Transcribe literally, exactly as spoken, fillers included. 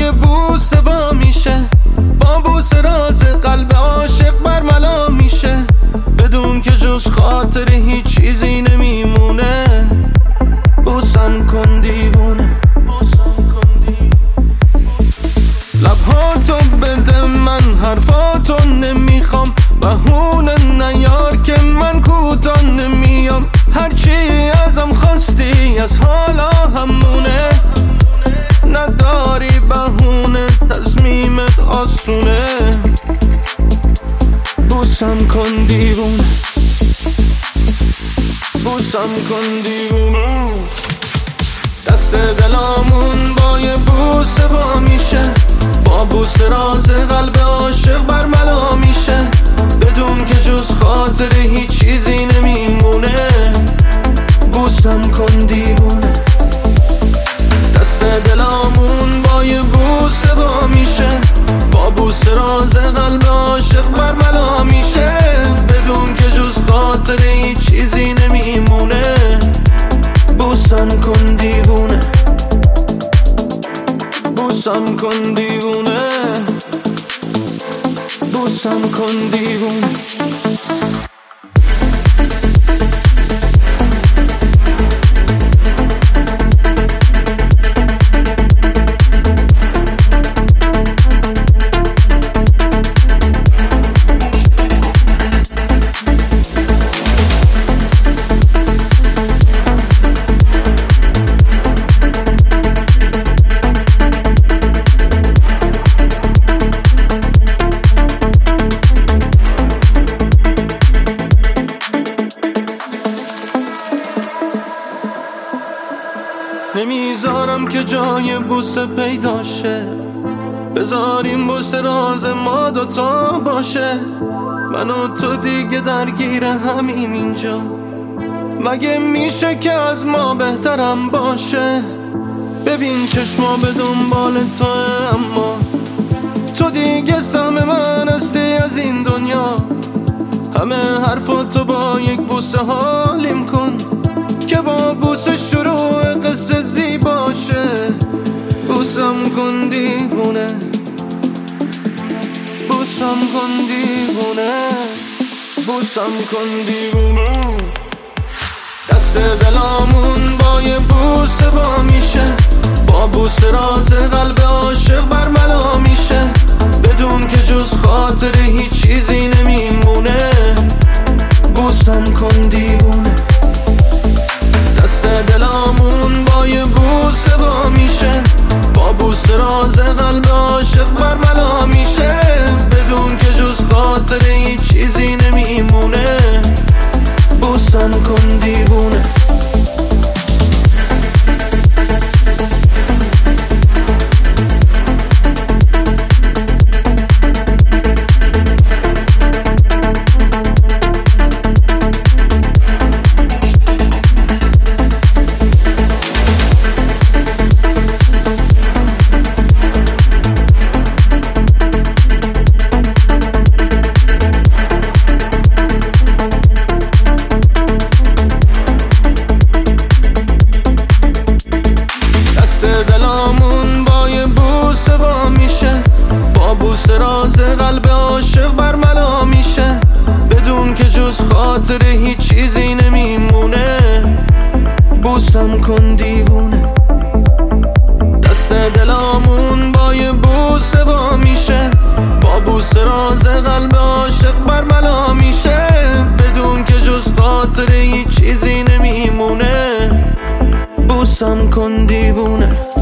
جای بوسه وا میشه، با بوسه راز قلب عاشق برملا میشه، بدون که جز خاطر هیچ چیزی نمیمونه. بوسم کن دیوونه، لبهاتو بده من حرفاتو نمیخوام، بهونه نیار که من کوتاه نمیام. هرچی ازم خواستی از حالا همونه، نداری بهونه تصمیمت آسونه. بوسم کن دیوونه، بوسم کن دیوونه. دست دلامون با یه بوسه وا میشه، با بوسه راز قلب عاشق برملا میشه، بدون که جز خاطر هیچ چیزی نمیمونه. بوسم کن دیوونه. دست دلامون با یه بوسه وا میشه، با بوسه راز قلب عاشق برملا میشه، بدون که جز خاطر هیچ چیزی نمیمونه. بوسم کن دیوونه، بوسم کن دیوونه، بوسم کن دیوونه. نمیذارم که جای بوسه پیدا شه، بذاریم بوسه راز ما دوتا باشه. من و تو دیگه درگیر همین اینجا، مگه میشه که از ما بهترم باشه؟ ببین چشما به دنبال تو، اما تو دیگه سهم من هستی از این دنیا. همه حرفاتو با یک بوسه حالیم کن، که با بوسه شروع قصه زیباشه. بوسم کن دیوونه، بوسم کن دیوونه، بوسم کن دیوونه. دست دلامون با یه بوسه وا میشه، با بوسه راز قلب عاشق برملا میشه، بدون که جز خاطر هیچ چیزی نمیمونه. بوسم کن دیوونه. دست دلامون با یه بوسه وا میشه، با بوسه راز قلب عاشق برملا میشه، بدون که جز خاطر هیچ چیزی نمیمونه. بوسم کن دیوونه. دلامون با یه بوسه وا میشه، با بوسه راز قلب عاشق برملا میشه، بدون که جز خاطر هیچ چیزی نمیمونه. بوسم کن دیوونه. دست دلامون با یه بوسه وا میشه، با بوسه راز قلب عاشق برملا میشه، بدون که جز خاطر هیچ چیزی نمیمونه. بوسم کن دیوونه.